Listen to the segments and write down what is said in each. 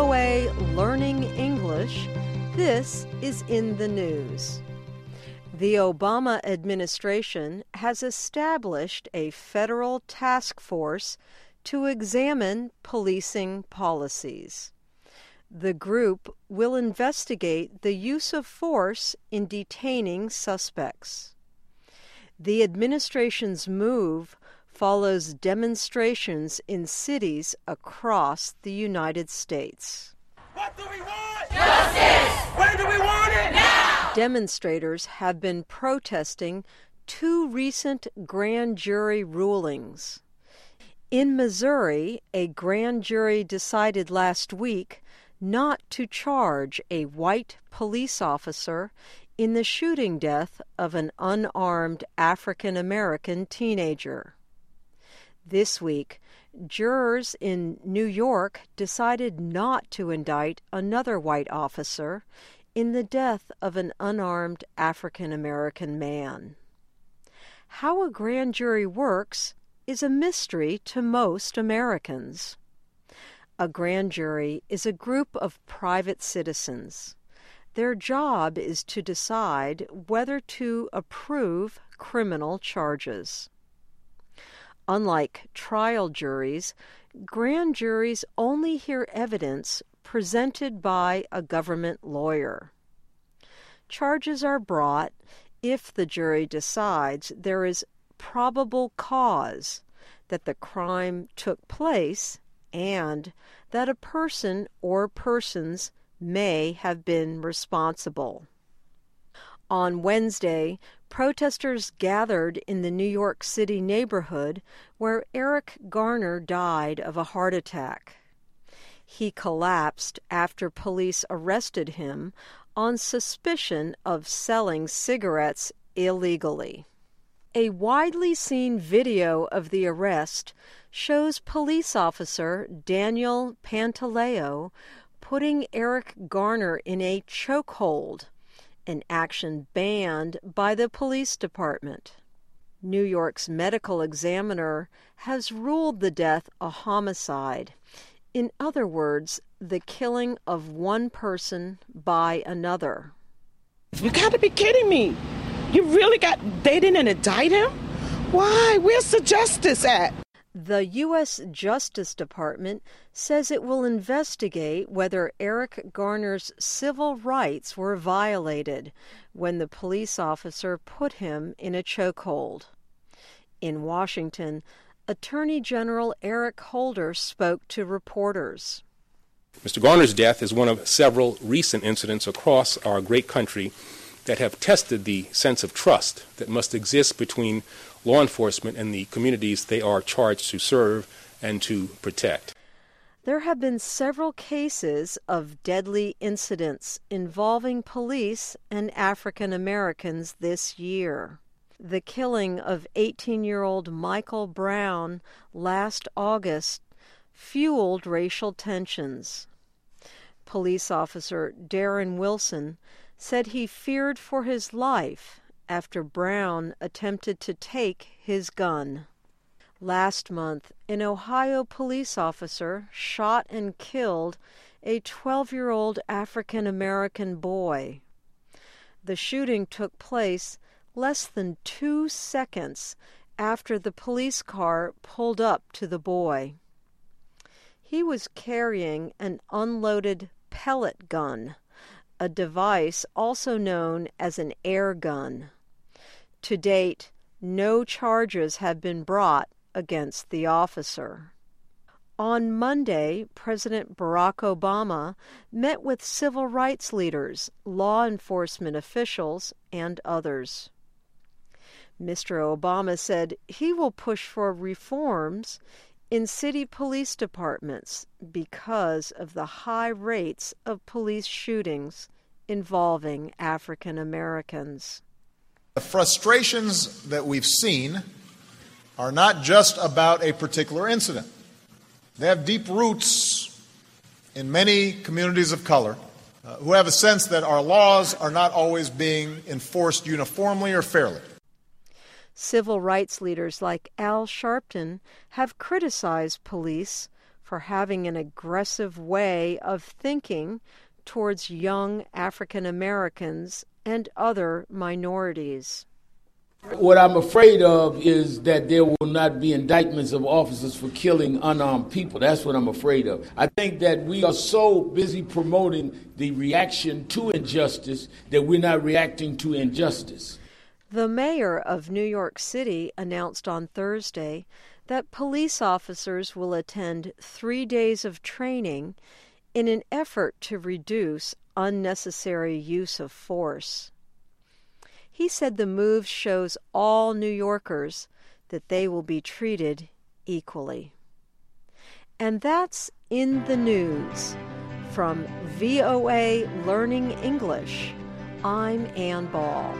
VOA Learning English, this is In the News. The Obama administration has established a federal task force to examine policing policies. The group will investigate the use of force in detaining suspects. The administration's move follows demonstrations in cities across the United States. What do we want? Justice! When do we want it? Now! Demonstrators have been protesting two recent grand jury rulings. In Missouri, a grand jury decided last week not to charge a white police officer in the shooting death of an unarmed African-American teenager. This week, jurors in New York decided not to indict another white officer in the death of an unarmed African-American man. How a grand jury works is a mystery to most Americans. A grand jury is a group of private citizens. Their job is to decide whether to approve criminal charges. Unlike trial juries, grand juries only hear evidence presented by a government lawyer. Charges are brought if the jury decides there is probable cause that the crime took place and that a person or persons may have been responsible. On Wednesday, protesters gathered in the New York City neighborhood where Eric Garner died of a heart attack. He collapsed after police arrested him on suspicion of selling cigarettes illegally. A widely seen video of the arrest shows police officer Daniel Pantaleo putting Eric Garner in a chokehold, an action banned by the police department. New York's medical examiner has ruled the death a homicide. In other words, the killing of one person by another. You gotta be kidding me. They didn't indict him? Why? Where's the justice at? The U.S. Justice Department says it will investigate whether Eric Garner's civil rights were violated when the police officer put him in a chokehold. In Washington, Attorney General Eric Holder spoke to reporters. Mr. Garner's death is one of several recent incidents across our great country that have tested the sense of trust that must exist between law enforcement and the communities they are charged to serve and to protect. There have been several cases of deadly incidents involving police and African Americans this year. The killing of 18-year-old Michael Brown last August fueled racial tensions. Police officer Darren Wilson said he feared for his life after Brown attempted to take his gun. Last month, an Ohio police officer shot and killed a 12-year-old African-American boy. The shooting took place less than 2 seconds after the police car pulled up to the boy. He was carrying an unloaded pellet gun, a device also known as an air gun. To date, no charges have been brought against the officer. On Monday, President Barack Obama met with civil rights leaders, law enforcement officials, and others. Mr. Obama said he will push for reforms in city police departments because of the high rates of police shootings involving African Americans. The frustrations that we've seen are not just about a particular incident. They have deep roots in many communities of color who have a sense that our laws are not always being enforced uniformly or fairly. Civil rights leaders like Al Sharpton have criticized police for having an aggressive way of thinking towards young African Americans and other minorities. What I'm afraid of is that there will not be indictments of officers for killing unarmed people. That's what I'm afraid of. I think that we are so busy promoting the reaction to injustice that we're not reacting to injustice. The mayor of New York City announced on Thursday that police officers will attend 3 days of training in an effort to reduce unnecessary use of force. He said the move shows all New Yorkers that they will be treated equally. And that's In the News. From VOA Learning English, I'm Ann Ball.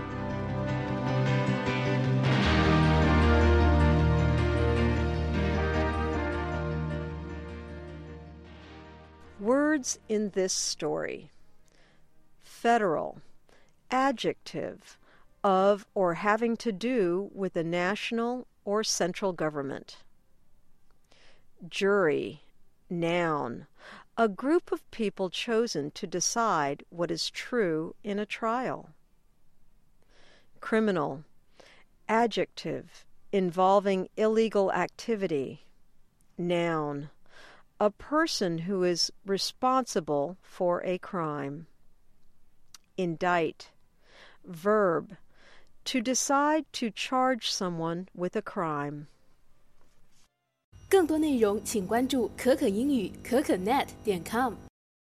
Words in this story. Federal, adjective, of or having to do with the national or central government. Jury, noun, a group of people chosen to decide what is true in a trial. Criminal, adjective, involving illegal activity. Noun, a person who is responsible for a crime. Indict, verb, to decide to charge someone with a crime. 更多内容请关注可可英语可可net.com。